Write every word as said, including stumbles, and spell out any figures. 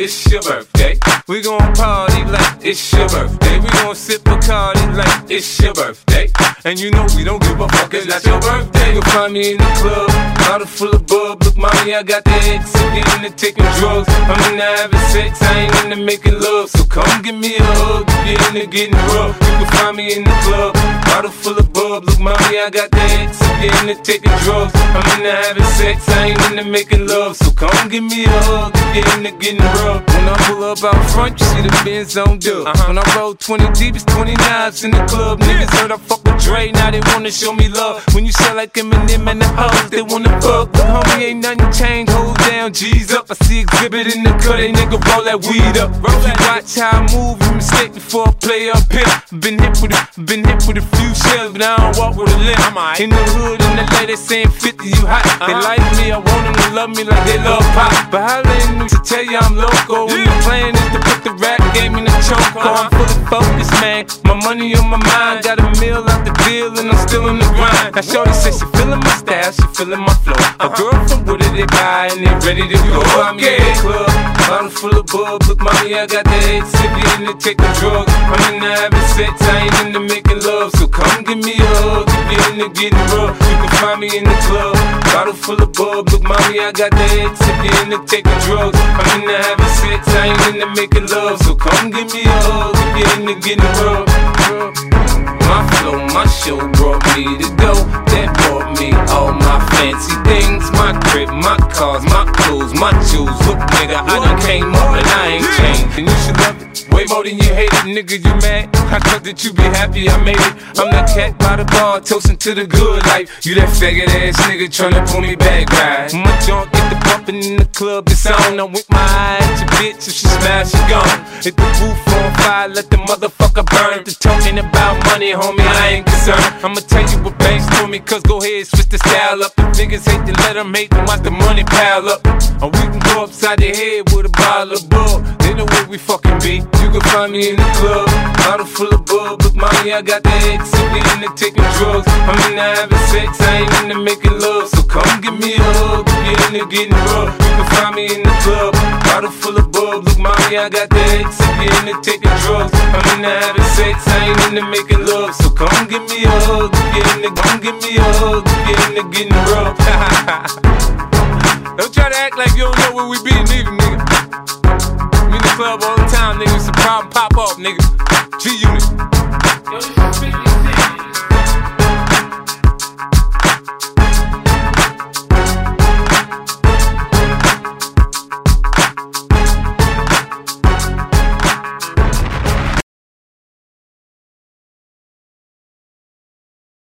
it's your birthday. We gon' party like it's your birthday. We gon' sip Bacardi like it's your birthday. And you know we don't give a fuck, it's not your birthday. You'll find me in the club, bottle full of bub. Look, mommy, I got the X, I'm into taking drugs. I'm into having sex, I ain't into making love. So come give me a hug, if you're into getting rough. You can find me in the club, bottle full of bub. Look, mommy, I got the X, I'm into taking drugs. I'm into having sex, I ain't into making love. So come give me a hug, if you're into getting rough. When I pull up out front, you see the Benz on dub. Uh-huh. When I roll twenty deep, it's twenty knives in the club. Niggas heard I fuck with Dre, now they wanna show me love. When you sell like Eminem and the hoes, they wanna fuck. But homie, ain't nothing changed, hold down, G's up. I see exhibit in the cut, they nigga roll that weed up. Roll that, watch how I move, you mistake before I play up here. Been hit with a, been hit with a few shells, but I don't walk with a limp. In the hood, in the lady saying fifty, you hot. Uh-huh. They like me, I want them to love me like they love pop. But holla in New to tell you I'm loco. When the plan is to put the rap game in the choke. I'm fully focused, man. My money on my mind, got a meal out the deal, and I'm still in the grind. Now shorty says she feeling my style, she feeling my flow. A girl from Wooded, they buy and they ready to go. I'm in the club, bottle full of bub. Look, mommy, I got the head sippy into taking drugs. I'm into having sex, I ain't into making love. So come give me a hug, if you're into getting rough. You can find me in the club, bottle full of bub. Look, mommy, I got the head sippy into taking drugs. I'm into having sex, I ain't into making love. So come give me a hug, if you're into getting rough. My flow, my show brought me to go. That brought me all my fancy things. My crib, my cars, my clothes, my jewels. Look, nigga, I done came up and I ain't changed. And you should love it way more than you hate it, nigga, you mad? I thought that you be happy I made it. I'm that cat by the bar, toasting to the good life. You that faggot ass nigga tryna pull me back, right? My junk get the bumpin' in the club, it's on. I'm with my eye at your bitch, if she smash, she gone. Hit the roof on fire, let the motherfucker burn. The talking about money, homie, I ain't concerned. I'ma tell you what banks told me, cause go ahead, switch the style up. If niggas hate to let them hate, then watch the money pile up. Or we can go upside their head with a bottle of bug. They know where we fucking be. You can find me in the club, bottle full of bub. Look, mommy, I got the X, if you're into taking drugs. I'm into having sex, I ain't into making love. So come give me a hug, if you're into getting rough. You can find me in the club, bottle full of bub. Look, mommy, I got the X, if you're into taking drugs. I'm into having sex, I ain't into making love. So come give me a hug, if you're into, come give me a hug, if you're into getting rough. Don't try to act like you don't know where we be, neither, nigga. I'm in the club all the time, nigga. It's a problem, pop off, nigga.